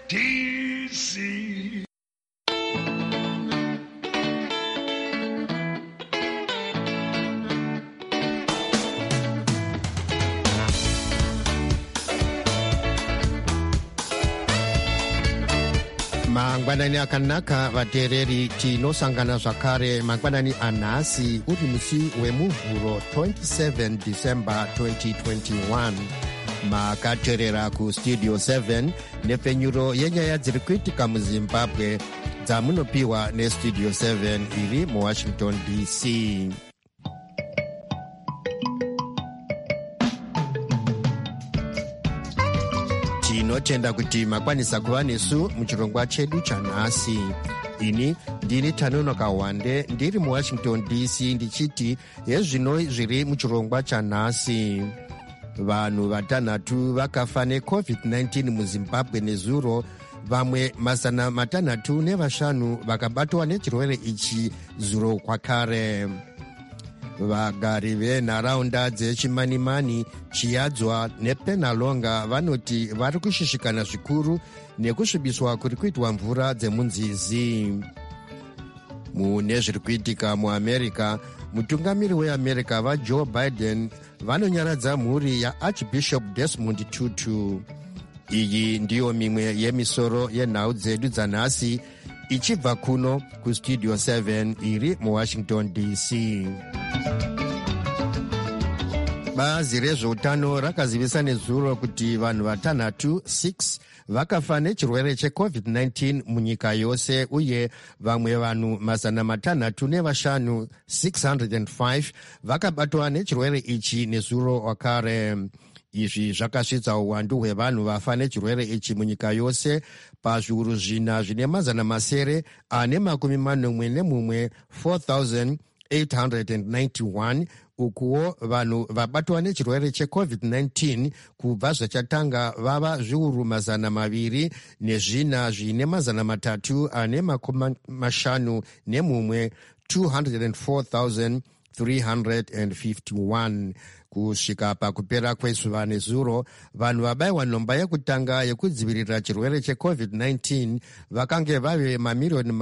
DC. mangwanani akanaka vateereri tinosangana zvakare mangwanani anhasi uri musi wemuvhuro 27 December 2021 makateerera kustudio 7 nepfenyuro yenyaya dziri kuitika muzimbabwe dzamunopiwa nestudio 7 iri muwashington DC. tinotenda kuti makwanisa kuva nesu muchirongwa chedu chanhasi. ini ndini Tanonoka Wande ndiri muwashington DC ndichiti hezvino zviri muchirongwa chanhasi. vanhu vatanhatu vakafa neCovid-19 muzimbabwe nezuro, vamwe 605 vakabatwa nechirwere ichi zuro kwakare. vagari venharaunda dzechimanimani, chiadzwa nepenalonga vanoti vari kushishikana zvikuru nekusvibiswa kuri kuitwa mvura dzemunzizi. mune zviri kuitika muamerica, mutungamiri weamerica vaJoe Biden vanonyaradza mhuri yaArchbishop Desmond Tutu. iyi ndiyo mimwe yemisoro yenhau dzedu dzanhasi ichibva kuno kustudio 7 iri muwashington DC. bazi rezveutano rakazivisa nezuro kuti vanhu vatanhatu 6 vakafa nechirwere cheCovid-19 munyika yose, uye vamwe vanhu 605 605 vakabatwa nechirwere ichi nezuro wakare. izvi zvakasvitsa uwandu hwevanhu vafa nechirwere ichi munyika yose pazviuru zvina zvine 441 4,891. ukuwo vanhu vabatwa nechirwere cheCovid-19 kubva zvachatanga vava zviuru 200 nezvina zvine 351 204,351. kusvika pakupera kwezuva nezuro, vanhu vabayiwa nhomba yekutanga yekudzivirira chirwere cheCovid-19 vakange vave mamirioni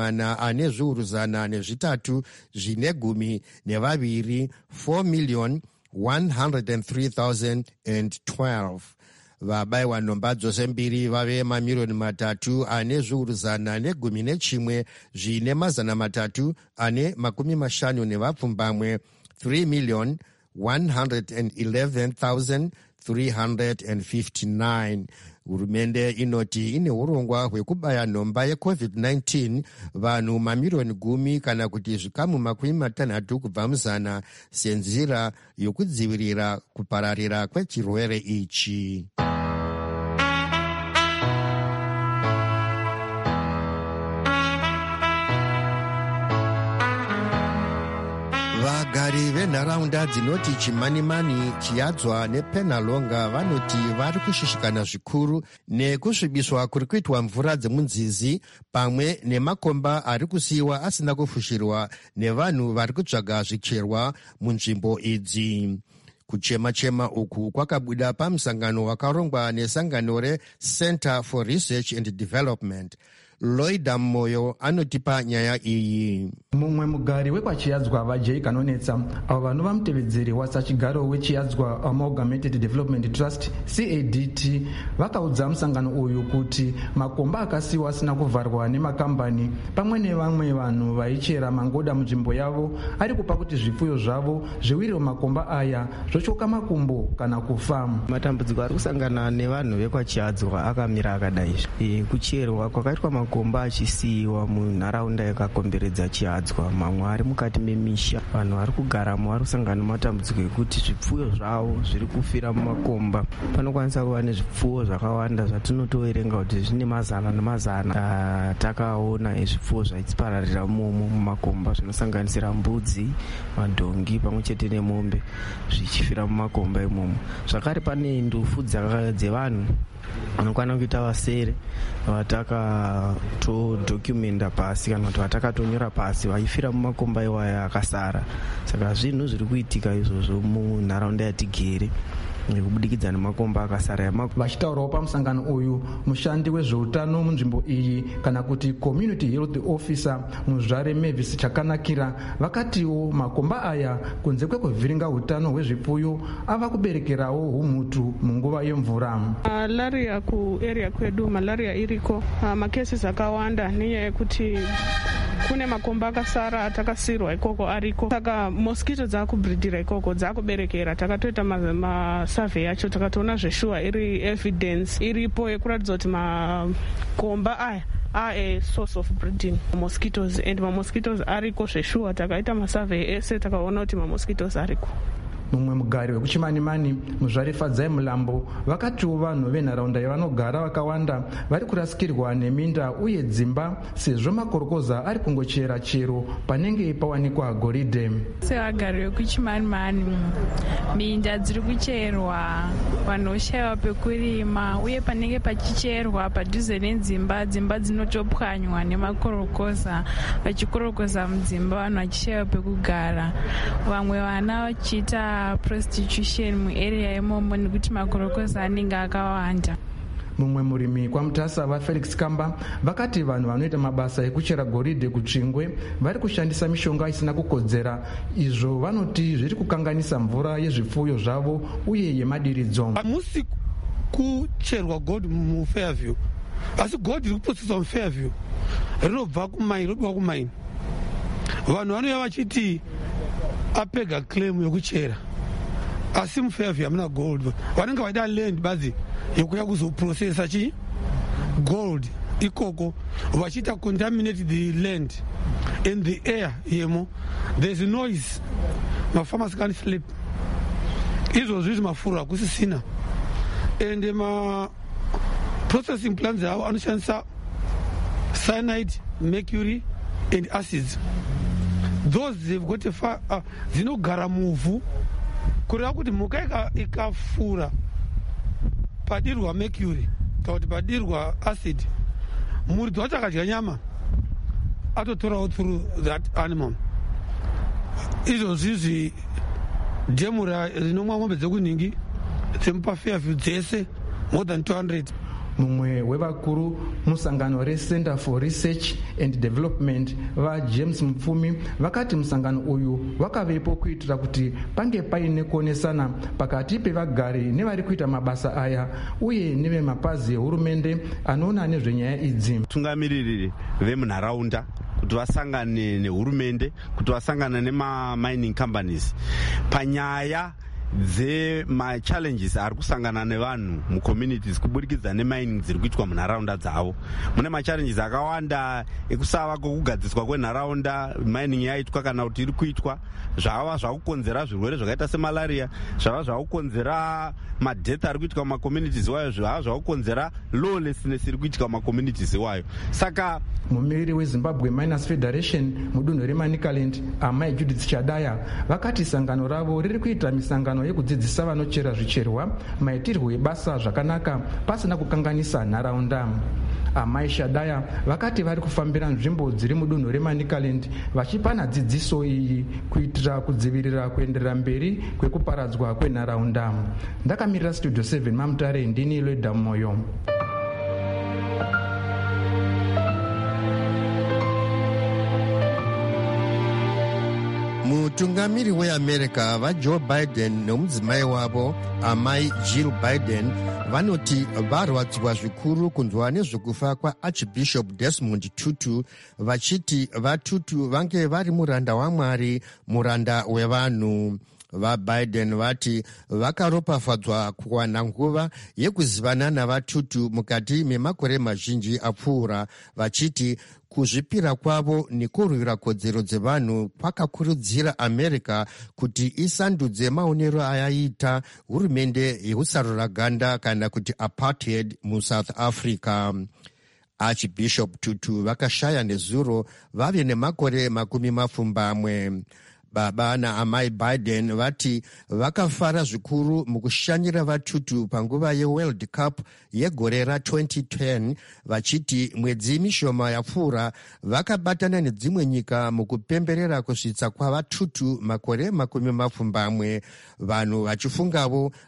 4,3 zvine 12 4,103,012. vabayiwa nhomba dzose mbiri vave mamirioni 3,111 zvine 350,000 3,111,359. hurumende inoti ine urongwa hwekubaya nhomba yeCovid-19 vanhu mamirioni 10 kana kuti zvikamu 60 kubva muzana senzira yokudzivirira kupararira kwechirwere ichi. vagari venharaunda dzinoti chimanimani, chiadzwa nepenalonga vanoti vari kushishikana zvikuru nekusvibiswa kuri kuitwa mvura dzemunzizi pamwe nemakomba ari kusiyiwa asina kufushirwa nevanhu vari kutsvaga zvicherwa munzvimbo idzi. kuchema-chema uku kwakabuda pamusangano wakarongwa nesangano reCenter for Research and Development. Loida Moyo anotipa nyaya iyi. mumwe mugari wekwachiadzwa vaJay Kanonetsa, avo vanhu vamutevedzeri wasachigaro wechiadzwa Amalgamated Development Trust CADT vakaudza musangano uyu kuti makomba akasiyiwa asina kuvharwa nemakambani pamwe nevamwe vanhu vaichera mangoda munzvimbo yavo ari kupa kuti zvipfuyo zvavo zviwirire makomba aya zvochoka makumbo kana kufa. matambudziko ari kusangana nevanhu vekwachiadzwa akamira akadai. kucherwa kwakaitwa makomba achisiyiwa munharaunda yakakomberedza chiadzwa, mamwe ari mukati memisha. vanhu vari kugaramo vari kusangana nematambudziko ekuti zvipfuyo zvavo zviri kufira mumakomba. panokwanisa kuva nezvipfuwo zvakawanda zvatinotoverenga kuti zvine mazana nemazana takaona ezvipfuwo zvaipararira mumo mumakomba, zvinosanganisira mbudzi, madhongi pamwe chete nemombe zvichifira mumakomba imomo. zvakare pane ndufu dzevanhu vanokwana kuita vasere vatakatodhokumenda pasi kana kuti vatakatonyora pasi vaifira mumakomba iwaya akasara. saka zvinhu zviri kuitika izvozvo munharaunda yatigere. kubudikidza nemakomba akasara. Vachitaurawo pamusangano uyu, mushandi wezveutano munzvimbo iyi kana kuti community health officer Muzvare Mavis Chakanakira vakatiwo makomba aya kunze kwekuvhiringa utano hwezvipfuyo ava kuberekerawo humhutu munguva yemvura. Malaria kuarea kwedu malaria iriko, makeses akawanda nenyaya yekuti kune makomba akasara atakasirwa ikoko ariko, saka mosquito dzakubridhira ikoko dzakuberekera. Takatoita masurvey yacho takatoona zveshuwa iri evidence iripo yekuratidza kuti makomba aya a source of breeding mosquitoes, and mosquitoes ariko zveshuwa. Takaita masurvey ese takaona kuti mosquitoes ariko. Mumwe mugari wekuchimanimani Muzvare Fadzai Mulambo vakatiwo vanhu venharaunda yavanogara vakawanda vari kurasikirwa neminda uye dzimba sezvo makorokoza ari kungochera chero panenge pawanikwa goridhe. Sevagari vekuchimanimani minda dziri kucherwa, vanhu voshayiwa pekurima, uye panenge pachicherwa padhuze nedzimba dzinotopwanywa nemakorokoza, vachikorokoza mudzimba, vanhu vachishayiwa pekugara. Vamwe vana vachiita prostitution muarea yemomo nekuti makorokoza anenge akawanda. Mumwe murimi kwaMutasava Felix Kamba vakati vanhu vanoita mabasa ekuchera goridhe kutsvingwe vari kushandisa mishonga isina kukodzera, izvo vanoti zviri kukanganisa mvura yezvipfuyo zvavo uye yemadiridzo. Hamusi kucherwa gold muFairview, asi gold riri kuproceswa muFairview rinobva kumaini robiwa kumaini. Vanhu vanouya vachiti apega claim yokuchera, asi muFairview hamuna gold. Vanenge vaida land bazi yokuya kuzoprocessa chi gold ikoko, vachiita contaminate the land and the air yemo. There's noise, mafarmers can't sleep. Izvozvo izvi mafuro hakusisina, and processing plants avo anoshandisa cyanide, mercury and acids. Those they've got dzinogara muvhu, kureva kuti mhuka ikafura padirwa mercury kana kuti padirwa acid, muridzi wacho akadya nyama atotorawo through that animal. Izvozvi izvi dhemu rinomwa mombe dzekuningi dzemupaFairview dzese more than 200. Mumwe wevakuru musangano reCenter for Research and Development vaJames Mupfumi vakati musangano uyu wakavepo kuitira kuti pange paine kuonesana pakati pevagari nevari kuita mabasa aya uye nevemapazi ehurumende anoona nezvenyaya idzi. Tungamiriri vemunharaunda kuti vasangane nehurumende, kuti vasangane nemamining companies panyaya dzemachallenges ari kusangana nevanhu mucommunities kubudikidza nemining dziri kuitwa munharaunda dzavo. Mune machallenges akawanda ekusava kwokugadziswa kwenharaunda mining yaitwa kana kuti iri kuitwa, zvava zvakukonzera zvirwere zvakaita semalaria, zvava zvakukonzera madeath ari kuitika mumacommunities iwayo, zvava zvakukonzera lawlessness iri kuitika mumacommunities iwayo. Saka mumiriri weZimbabwe Miners Federation mudunhu reManicaland Amai Judith Chadaya vakati sangano ravo riri kuita misangano yekudzidzisa vanochera zvicherwa maitirwo ebasa zvakanaka pasina kukanganisa nharaunda. Amai Shadaya vakati vari kufambira nzvimbo dziri mudunhu reManicaland vachipana dzidziso iyi kuitira kudzivirira kuenderera mberi kwekuparadzwa kwenharaunda. Ndakamirira Studio 7 Mamutare, ndini Lweda Moyo. Mutungamiri weAmerica vaJoe Biden nomudzimai wavo amai Jill Biden vanoti varwadziwa zvikuru kunzwa nezvekufa kwaArchbishop Desmond Tutu, vachiti vaTutu vange vari muranda waMwari, muranda wevanhu. VaBiden vati vakaropafadzwa kuwana nguva yekuzivana navaTutu mukati memakore mazhinji apfuura, vachiti kuzvipira kwavo nekurwira kodzero dzevanhu kwakakurudzira America kuti isandudze maonero ayaita hurumende yekusarura ganda kana kuti apartheid muSouth Africa. Archbishop Tutu vakashaya nezuro vave nemakore 20. Baba naamai Biden vati vakafara zvikuru mukushanyira vaTutu panguva yeWorld Cup yegore ra2010, vachiti mwedzi mishoma yapfuura vakabatana nedzimwe nyika mukupemberera kusvitsa kwavaTutu makore 20, vanhu vachifungavo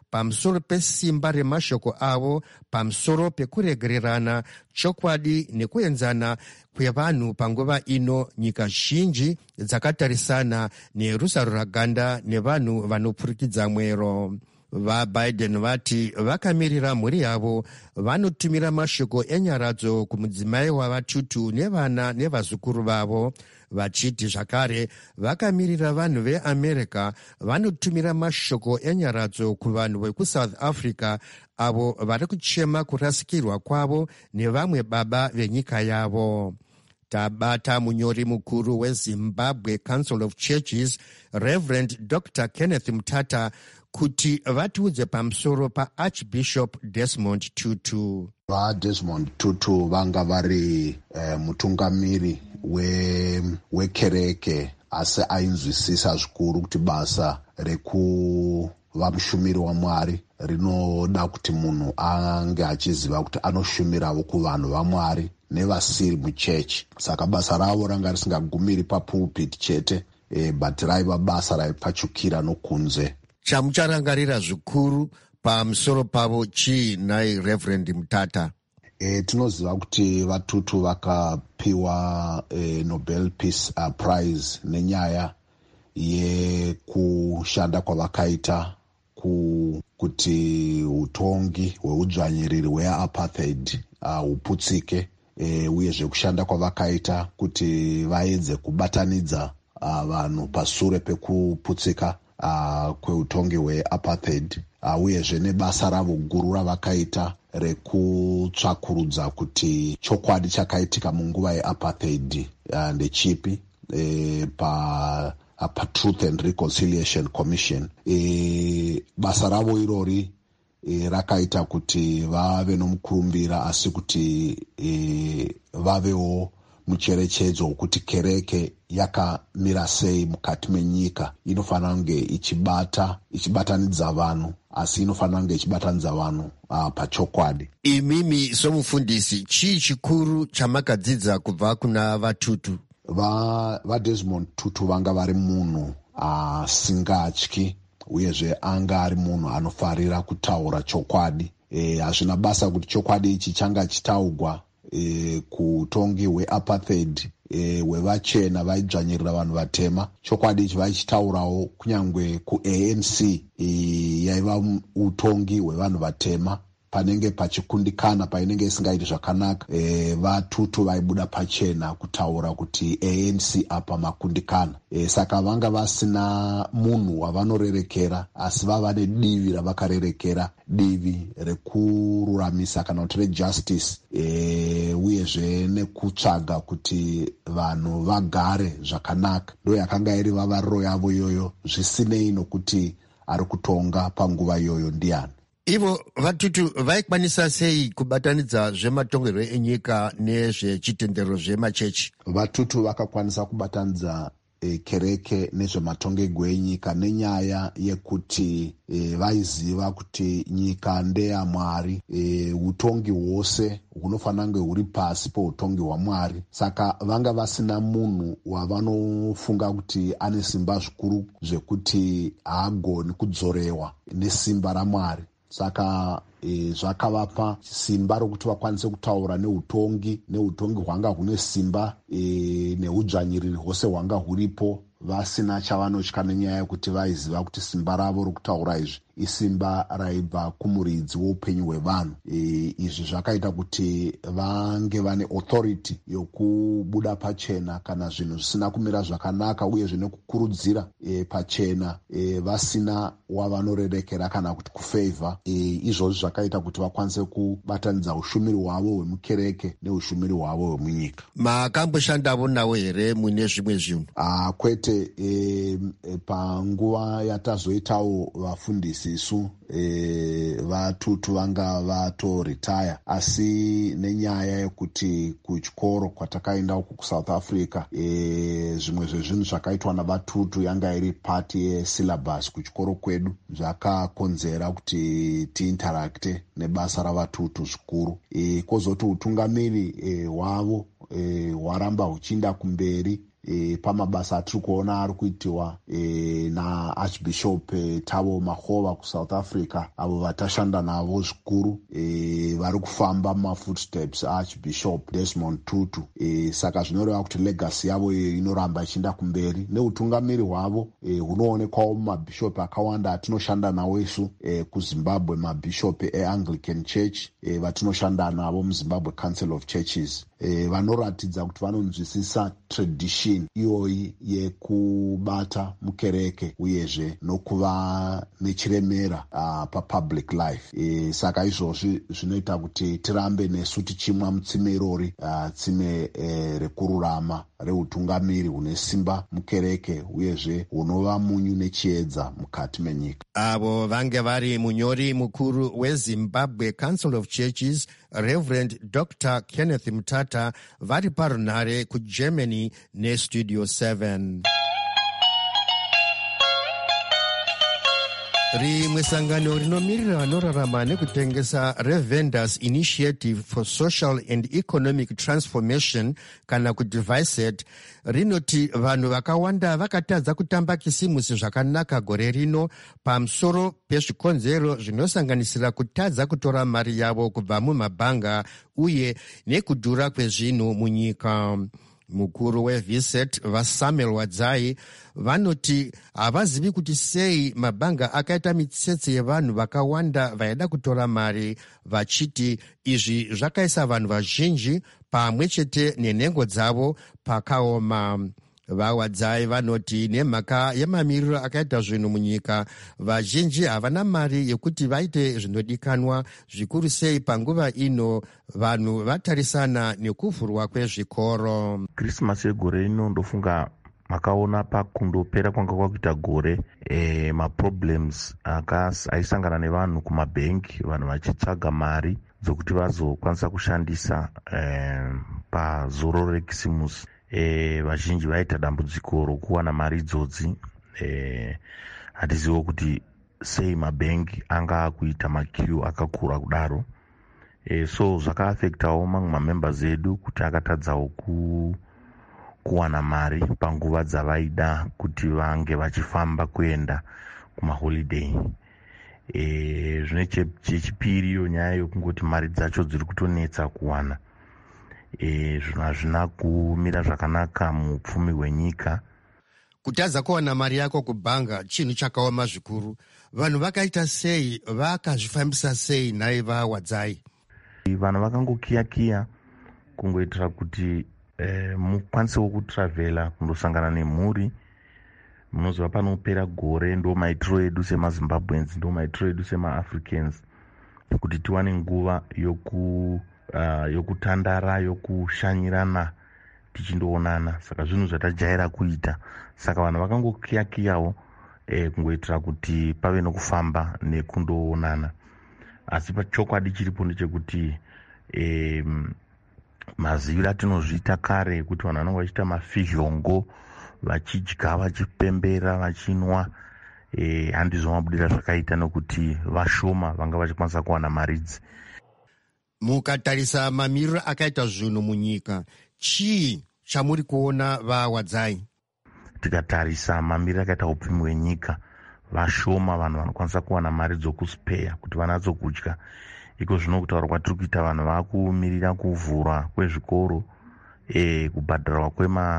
pamusoro pesimba remashoko avo pamusoro pekuregererana chokwadi nekuenzana kwevanhu panguva ino. Nyika zhinji dzakatarisana nerusaro raganda nevanhu vanopfurikidza mwero. VaBiden vati vakamirira mhuri yavo vanotumira mashoko enyaradzo kumudzimai wavatutu nevana nevazukuru vavo, vachiti zvakare vakamirira vanhu veamerica vanotumira mashoko enyaradzo kuvanhu vekuSouth Africa avo vari kuchema kurasikirwa kwavo nevamwe baba venyika yavo. Tabata munyori mukuru weZimbabwe Council of Churches, Reverend Dr. Kenneth Mutata, kuti vatiudze pamusoro paArchbishop Desmond Tutu. VaDesmond Tutu vanga vari mutungamiri wekereke, asi ainzwisisa zvikuru kuti basa rekuva mushumiri waMwari rinoda kuti munhu ange achiziva kuti anoshumirawo kuvanhu vaMwari nevasiri muchechi. Saka basa ravo ranga risingagumiri papulpit chete, but raiva basa raipfachukira nokunze. Chamucharangarira zvikuru pamusoro pavo chii nai Reverend Mutata? Tinoziva kuti vatutu vakapiwa Nobel Peace Prize nenyaya yekushanda kwavakaita kuti utongi hweudzvanyiriri hweapartheid huputsike, uyezve kushanda kwavakaita kuti vaedze kubatanidza vanhu pasure pekuputsika kweutongi hweapartheid, uyezve nebasa ravo guru ravakaita rekutsvakurudza kuti chokwadi chakaitika munguva yeapartheid ndechipi, paTruth and Reconciliation Commission. Basa ravo irori rakaita kuti vave nomukurumbira, asi kuti vavewo mucherechedzo wekuti kereke yakamira sei mukati menyika. Inofanira kunge ichibatanidza vanhu, asi inofanira kunge ichibatanidza vanhu pachokwadi. Imimi somufundisi, chii chikuru chamakadzidza kubva kuna vatutu? VaDesmond Tutu vanga vari munhu asingatyi, uyezve anga ari munhu anofarira kutaura chokwadi. Hazvina basa kuti chokwadi ichi changa chitaugwa kutongi hweapartheid hwevachena vaidzvanyirira vanhu vatema. Chokwadi ichi vaichitaurawo kunyangwe kuANC yaiva utongi hwevanhu vatema. Panenge pachikundikana, painenge isingaiti zvakanaka, vatutu vaibuda pachena kutaura kuti ANC apa makundikana. Saka vanga vasina munhu wavanorerekera, asi vava nedivi ravakarerekera, divi rekururamisa kana kuti rejustice, uyezve nekutsvaga kuti vanhu vagare zvakanaka. Ndo yakanga iri vavariro yavo iyoyo, zvisinei nokuti ari kutonga panguva iyoyo ndiani. Ivo vatutu vaikwanisa sei kubatanidza zvematongerwo enyika nezvechitendero zvemachechi? Vatutu vakakwanisa kubatanidza kereke nezvematongerwo enyika nenyaya yekuti vaiziva kuti nyika ndeyaMwari, utongi hwose hunofanira kunge huri pasi poutongi hwaMwari. Saka vanga vasina munhu wavanofunga kuti ane simba zvikuru zvekuti haagoni kudzorewa nesimba raMwari. Saka zvakavapa simba rokuti vakwanise kutaura neutongi hwanga hune simba, neudzvanyiriri hwose hwanga huripo, vasina chavanotya nenyaya yekuti vaiziva kuti simba ravo rokutaura izvi isimba raibva kumuridzi weupenyu hwevanhu. Izvi zvakaita kuti vange vane authority yokubuda pachena kana zvinhu zvisina kumira zvakanaka, uyezve nekukurudzira pachena vasina wavanorerekera kana kuti kufavha. Izvozvi zvakaita kuti vakwanise kubatanidza ushumiri hwavo hwemukereke neushumiri hwavo hwemunyika. Makamboshandawo nawo here mune zvimwe zvinhu? Kwete, panguva yatazoitawo vafundisi isu, vatutu vanga vatoretire, asi nenyaya yekuti kuchikoro kwatakaenda uku kuSouth Africa, zvimwe zvezvinhu zvakaitwa navatutu yanga iri pati yesyllabus kuchikoro kwedu, zvakakonzera kuti tiintarakte nebasa ravatutu zvikuru. Kwozoti utungamiri hwavo hwaramba huchiinda kumberi, pamabasa atiri kuona ari kuitiwa naarchbishop Thabo Makgoba kuSouth Africa, avo vatashanda navo zvikuru vari kufamba mumafootsteps aarchbishop Desmond Tutu. Saka zvinoreva kuti legacy yavo inoramba ichienda kumberi, neutungamiri hwavo hunoonekwawo mumabhishop akawanda atinoshanda nawo isu kuZimbabwe, mabhishop eAnglican Church vatinoshanda navo muZimbabwe Council of Churches, vanoratidza kuti vanonzwisisa tradition iyoyi yekubata mukereke uyezve nokuva nechiremera papublic life. Saka izvozvi zvinoita kuti tirambe nesu tichimwa mutsime irori, tsime rekururama reutungamiri hune simba mukereke uyezve hunova munyu nechiedza mukati menyika. Avo vange vari munyori mukuru weZimbabwe Council of Churches Reverend Dr. Kenneth Mutata vari parunhare kuGermany neStudio 7. Rimwe sangano rinomirira vanorarama nekutengesa reVendors Initiative for Social and Economic Transformation kana kuti VICET rinoti vanhu vakawanda vakatadza kutamba kisimusi zvakanaka gore rino pamusoro pezvikonzero zvinosanganisira kutadza kutora mari yavo kubva mumabhanga uye nekudhura kwezvinhu munyika. Mukuru weVICET vaSamuel Wadzai vanoti havazivi kuti sei mabhanga akaita mitsetse yevanhu vakawanda vaida kutora mari, vachiti izvi zvakaisa vanhu vazhinji pamwe chete nenhengo dzavo pakaoma. VaWadzai vanoti nemhaka yemamiriro akaita zvinhu munyika, vazhinji havana mari yekuti vaite zvinodikanwa, zvikuru sei panguva ino vanhu vatarisana nekuvhurwa kwezvikoro. Krismasi yegore rino ndofunga makaona pakundopera kwanga kwakuita gore, maproblems aisangana nevanhu kumabhengi, vanhu vachitsvaga mari dzokuti vazokwanisa kushandisa pazoro rekisimusi. Vazhinji vaita dambudziko rokuwana mari idzodzi. Hatizivo kuti sei mabhengi anga akuita makiu akakura kudaro. So zvakaafektawo mamwe mamembers edu kuti akatadzawo kuwana mari panguva dzavaida kuti vange vachifamba kuenda kumaholiday. Zvine chechipiri iyo nyaya yokungoti mari dzacho dziri kutonetsa kuwana. Zvinhu hazvina kumira zvakanaka mupfumi hwenyika. Kutadza kuwana mari yako kubhanga chinhu chakaoma zvikuru. Vanhu vakaita sei, vakazvifambisa sei naye vaWadzai? Vanhu vakangokiya kungoitira kuti mukwanisewo kutravhela kundosangana nemhuri. Munoziva panopera gore ndo maitiro edu semaZimbabweans, ndo maitiro edu semaAfricans kuti tiwane nguva yokutandara, yokushanyirana tichindoonana. Saka zvinhu zvatajaira kuita. Saka vanhu vakangokiyakiyawo kungoitira kuti pave nokufamba nekundoonana. Asi pachokwadi chiripo ndechekuti maziviro atinozviita kare kuti vanhu vanenge vachiita mafizhongo, vachidya, vachipembera, vachinwa, handizvo mabudira zvakaita nokuti vashoma vanga vachikwanisa kuwana mari idzi. Mukatarisa mamiriro akaita zvinhu munyika, chii chamuri kuona vaWadzai? Tikatarisa mamiriro akaita upfumi hwenyika, vashoma vanhu vanokwanisa kuwana mari dzokuspeya kuti vanatsokudya. Iko zvino kutaura kwatiri kuita vanhu vakumirira kuvhurwa kwezvikoro, kubhadharwa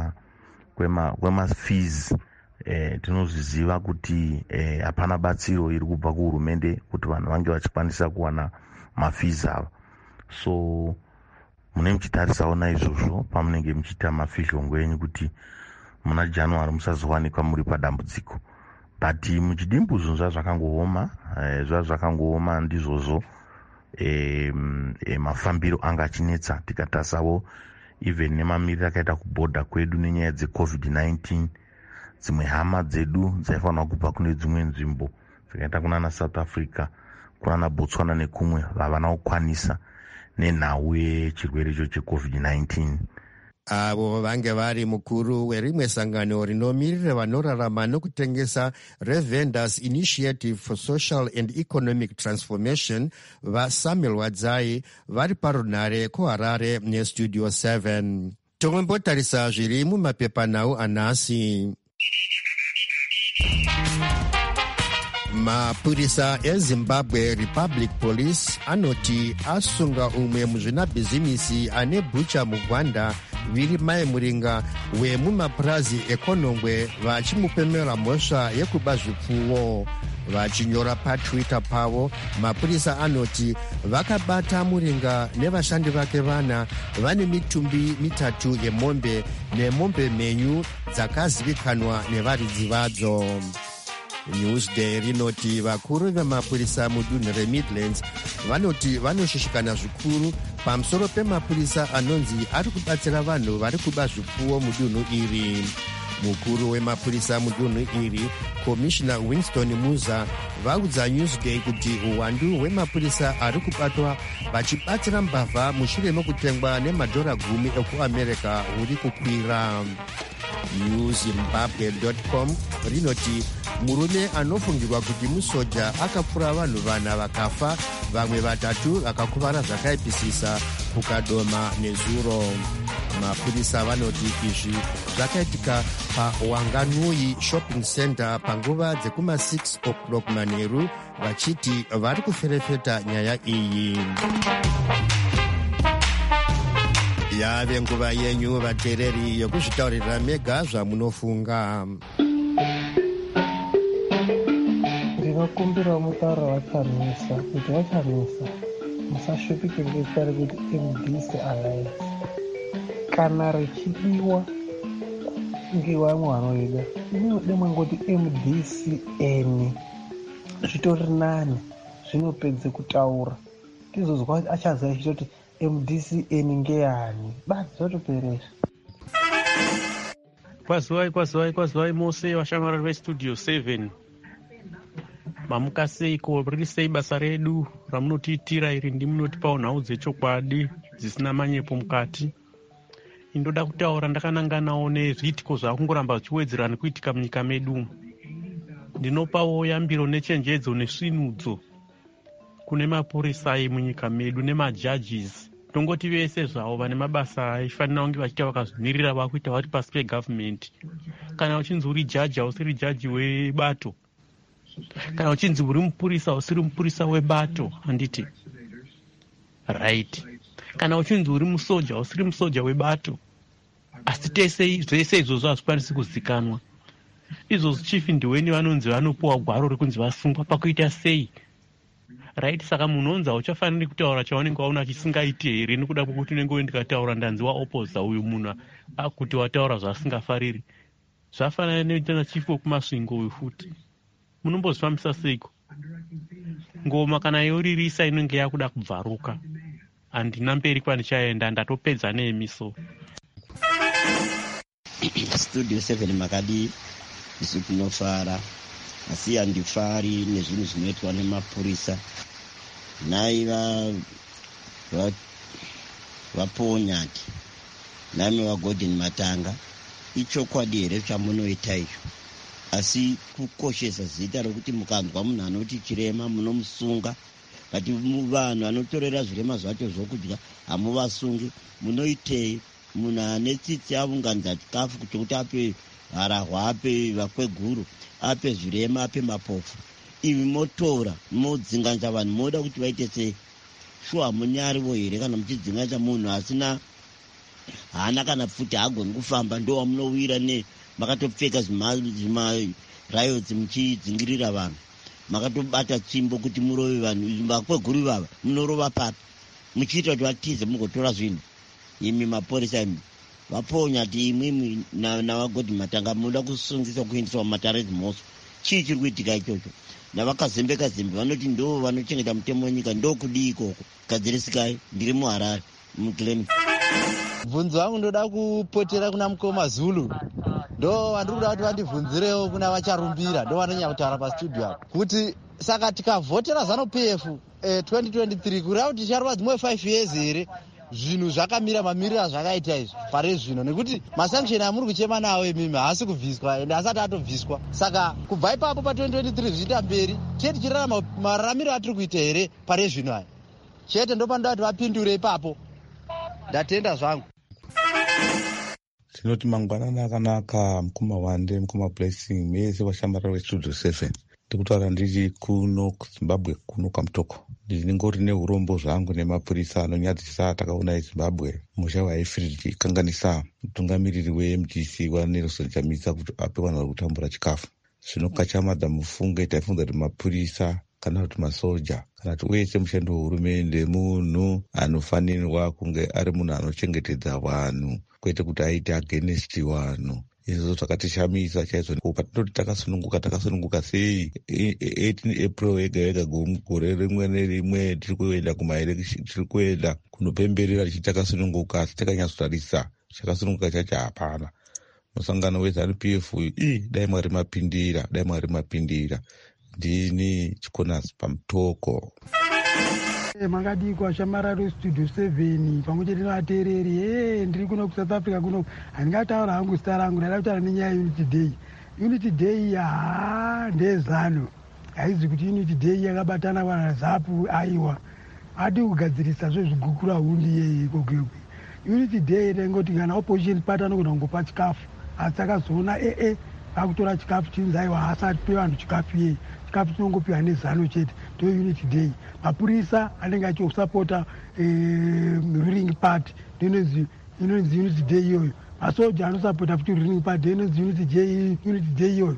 kwemafees. Tinozviziva kuti hapana batsiro iri kubva kuhurumende kuti vanhu vange vachikwanisa kuwana mafees ava. So mune muchitarisawo naizvozvo pamunenge muchiita mafizhongo enyu kuti muna January musazowanikwa muri padambudziko. But muchidimbu zvinhu zvazvakangooma ndizvozvo. Mafambiro anga achinetsa. Tikatarisawo even nemamiriro akaita kubhodha kwedu nenyaya dzeCovid-19, dzimwe hama dzedu dzaifanira kubva kune dzimwe nzvimbo dzakaita kunana South Africa, kunana Botswana nekumwe, vavana kukwanisa nenhau yechirwere icho cheCovid-19. Avo vange vari mukuru werimwe sangano rinomirira vanorarama nokutengesa reVendors Initiative for Social and Economic Transformation vaSamuel Wadzai vari parunhare kuHarare neStudio 7. Tombotarisa zviri mumapepanhau anhasi. Mapurisa eZimbabwe Republic Police anoti asunga umwe muzvinabhizimisi ane bhucha mugwanda viri mai muringa wemumapurazi ekonongwe vachimupemera mhosva yekuba zvipfuwo. Vachinyora paTwitter pavo, mapurisa anoti vakabata muringa nevashandi vake vana vane mitumbi 3 yemombe nemombe mhenyu dzakazivikanwa nevaridzi vadzo. Newsday rinoti vakuru vemapurisa mudunhu reMidlands vanoti vanoshishikana zvikuru pamusoro pemapurisa anonzi ari kubatsira vanhu vari kuba zvipfuwo mudunhu iri. Mukuru wemapurisa mudunhu iri, Commissioner Winston Muza, vaudza Newsday kuti uwandu hwemapurisa ari kubatwa vachibatsira mbavha mushure mekutengwa nemadhora 10 ekuamerica huri kukwira. newzimbabwe.com rinoti murume anofungirwa kuti musoja akapfura vanhu 4 vakafa, vamwe 3 vakakuvara zvakaipisisa kukadoma nezuro. Mapurisa vanoti izvi zvakaitika paWanganui Shopping Center panguva dzekuma 6 o'clock manheru, vachiti vari kuferefeta nyaya iyi. Yave nguva yenyu vateereri yokuzvitaurira mega zvamunofunga. Ndinokumbira mutauro wachamisa kuti wachamisa musashupike ngekare kuti MDC Alliance kana richidiwa ngevamwe vanoida inode mwangoti MDCN zvitori nani zvinopedze kutaura tizozwa achaziva chitoti MDCN ngeyani basi zvotoperesa. Kwazivai mose vashamwari vestudio 7 mamukaseiko riri sei basa redu ramunotiitira iri ndimunotipawo nhau dzechokwadi dzisina manyepo mukati. Indoda kutaura ndakananganawo nezviitiko zvakungoramba zvichiwedzera nekuitika munyika medu. Ndinopawo yambiro nechenjedzo nesvinudzo kune mapurisa emunyika medu nemajudges. Tongoti vese zvavo vane mabasa aifanira kunge vachiita vakazvimirira vakuita vari pasi pegavhimenti. Kana uchinzi uri jaji hausiri jaji webato, kana uchinzi uri mupurisa hausiri mupurisa webato, handiti right. Kana uchinzi uri musoja hausiri musoja webato. Asi zvese izvozvo hazvikwanisi kuzikanwa. Izvozvo chifi ndiweni vanonzi vanopuwa gwaro rekunzi vasungwa pakuita sei, right. Saka munhu onzi hauchafaniri kutaura chaunenge waona chisingaiti here nekuda kwokuti unenge wendikataura ndanzi waopposa uyu munhu akuti wataura zvasingafariri. Zvafanana nechifu wekumasvingo uyu futi. Munombozvifambisa seiko? Ngoma kana yoririsa inenge yakuda kubvaruka. Handina mberi kwandichaenda, ndatopedza neemiso. Studio 7 makadi isu tinofara asi handifari nezvinhu zvinoitwa nemapurisa. Nai vaponyati nami vaGordon Matanga, ichokwadi here chamunoita izvo, asi kukoshesa zita rokuti mukanzwa munhu anoti chirema munomusunga. Kati vanhu vanotorera zvirema zvacho zvokudya hamuvasungi, munoitei? Munhu ane tsitsi avunganidza chikafu kuti ape harahwa, ape vakweguru, ape zvirema, ape mapofu. Ivi motora modzinganisa vanhu, moda kuti vaite sei? Shuwa munyarivo here kana muchidzinganisa munhu asina hana kana pfuti hagoni kufamba, ndo wamunowira makatopfeka zvimarayotsi muchidzingirira vanhu, makatobata tsvimbo kuti murove vanhu. Vakweguru ivava munorova papi muchiita kuti vatize mugotora zvinhu? Imi mapurisa imi vaponyati imwimwi navaGordon Matanga munoda kusungisa kuendeswa mumatarezi mhosva. Chii chiri kuitika ichocho? Navakazembeka zembe vanoti ndo vanochengeta mutemo wenyika, ndo kudii ikoko? Gadzirisikai, ndiri muHarare muclinic. Bvunzo wangu ndoda kupotera kuna Mukoma Zulu, ndo vandiri kuda kuti vandibvunzirewo kuna vacharumbira, ndo vanonyanya kutaura pastudio apo kuti saka tikavhotera ZANU-PF 2023 kureva kuti ticharova dzimwe 5 years here zvinhu zvakamira mamiriro azvakaita izvi pare zvino, nekuti masanction amuri kuchema nawo imimi haasi kubviswa ende asati atobviswa. Saka kubva ipapo pa 2023 zvichiita mberi chete tichirarama mararamiro atiri kuita here pare zvino aya chete, ndopanoda kuti vapindure ipapo. Ndatenda zvangu. tinoti mangwanani akanaka, mukoma Wande, mukoma Blessing, mese vashambarara vestudio 7. Ndikutaura ndiri kuno kuZimbabwe kuno kwamutoko. Ndinengori neurombo zvangu nemapurisa anonyadzisa takaona eZimbabwe musha waifiri tichikanganisa mutungamiriri weMDC waNelson Chamisa kuti ape vanhu vari kutambura chikafu. Zvino kachamada mufunge taifunga kuti mapurisa kana kuti masoja kana kuti wese mushando wehurumende munhu anofanirwa kunge ari munhu anochengetedza vanhu kwete kuti aite against vanhu. Izvo zvakatishamisa chaizvo. Patinoti takasununguka sei 18 April yega gore rimwe nerimwe tiri kuenda kumaelekishini, tiri kuenda kunopemberera tichiti takasununguka, asi takanyatsotarisa chakasununguka chacho hapana. Musangano weZANU-PF dai mwari mapindira. Ndini Chikonasi pamutoko. Makadikwa shamararo studio 7 pamwe chete nevateereri. Ndiri kuno kuSouth Africa kuno, handingataura hangu zita rangu, ndada kutaura nenyaya yeUnity Day. Unity Day ndezano, haizi kuti Unity Day yakabatana vanaZAPU aiwa ati kugadzirisa zvezvigukura hundi yeye ikoko. Unity Day ndengoti kana opposition party anogona kungopa chikafu, asi akazoona akutora chikafu chinzi aiwa haasatipe vanhu chikafu yeye, chikafu chinongopiwa neZANU chete, ndo Unity Day. Mapurisa anenge achiosapota ruling party, inonzi Unity Day iyoyo. Masoja anosapota futi ruling party, inonzi Unity Day iyoyo.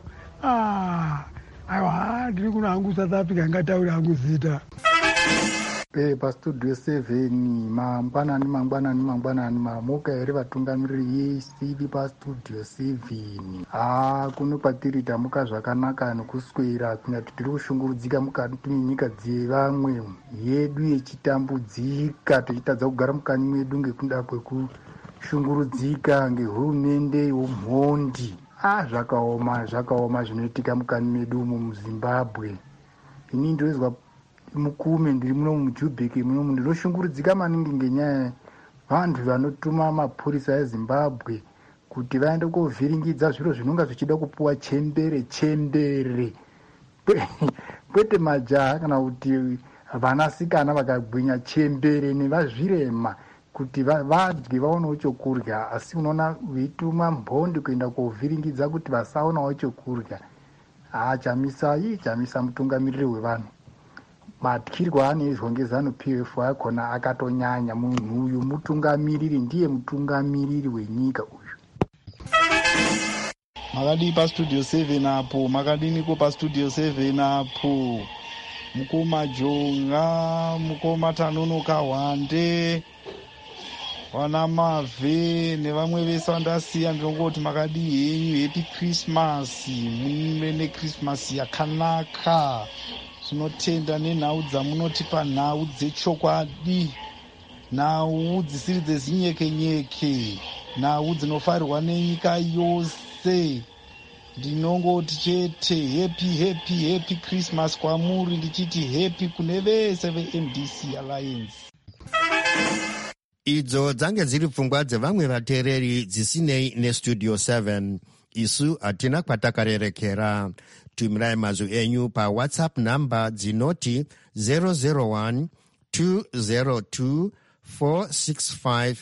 Aiwa ndiri kuno hangu South Africa, ngataure hangu zita. Pastudio 7 mangwanani mamoka here vatungamiriri yesivi pastudio 7. Kuno kwatiri tamuka zvakanaka nekuswera kunyati tiri kushungurudzika mukati menyika dzevamwe yedu yechitambudzika tichitadza kugara mukani mwedu ngekuda kwekushungurudzika ngehurumende yomhondi. Zvakaoma zvinoitika mukani medu umo muZimbabwe. Ini ndoizwa mukume ndiri muno muJubilee muno ndinoshungurudzika maningi ngenyaya vantu vanotuma mapurisa eZimbabwe kuti vaende kovhiringidza zviro zvinonga zvichida kupuwa chembere kwete majaha kana kuti vanasikana vakagwinya, chembere nevazvirema kuti vadye vaonewo chokurya. Asi unoona veituma mhondi kuenda kovhiringidza kuti vasaonawo chokurya. Chamisa mutungamiriri wevanhu. Matyirwa anoizwa ngeZANU-PF akona akatonyanya. Munhu uyu mutungamiriri, ndiye mutungamiriri wenyika uyu. Makadii pastudio 7 apo, makadiniko pastudio 7 apo. Mukoma Jonga, mukoma Tanonoka Wande, wana Mave nevamwe vese vandasiya, ndinongoti makadii henyu, happy Christmas. Muve neChristmas yakanaka. Tinotenda nenhau dzamunotipa, nhau dzechokwadi, nhau dzisiri dzezinyekenyeke, nhau dzinofarirwa nenyika yose. Ndinongoti chete happy Christmas kwamuri, ndichiti happy kune vese veMDC Alliance. Idzo dzange dziri pfungwa dzevamwe vateereri dzisinei nestudio 7. Isu hatina kwatakarerekera. Tumirai mazwi enyu paWhatsApp namba dzinoti 001 202 465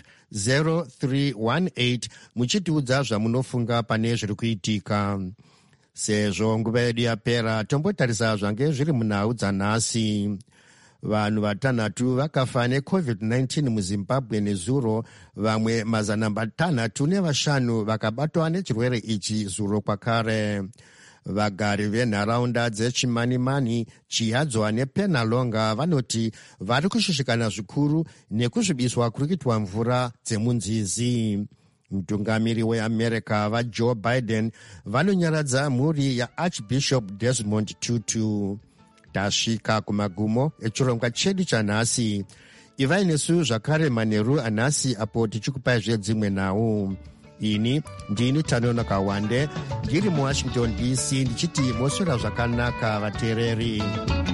0318 muchitiudza zvamunofunga pane zviri kuitika. Sezvo nguva yedu yapera, tombotarisa zvange zviri munhau dzanhasi. Vanhu 6 vakafa neCovid-19 muZimbabwe nezuro, vamwe 505 vakabatwa nechirwere ichi zuro kwakare. Vagari venharaunda dzeChimanimani, Chiadzwa nePenalonga vanoti vari kushushikana zvikuru nekuzvibiswa kuri kuitwa mvura dzemunzizi. Mutungamiri weAmerica vaJoe Biden vanonyaradza mhuri yaArchbishop Desmond Tutu. Tasvika kumagumo echirongwa chedu chanhasi. Ivai nesu zvakare manheru anhasi apo tichikupai zvedzimwe nhau. Ini ndini Tanonoka Wande, ndiri muWashington DC, ndichiti moswera zvakanaka vateereri.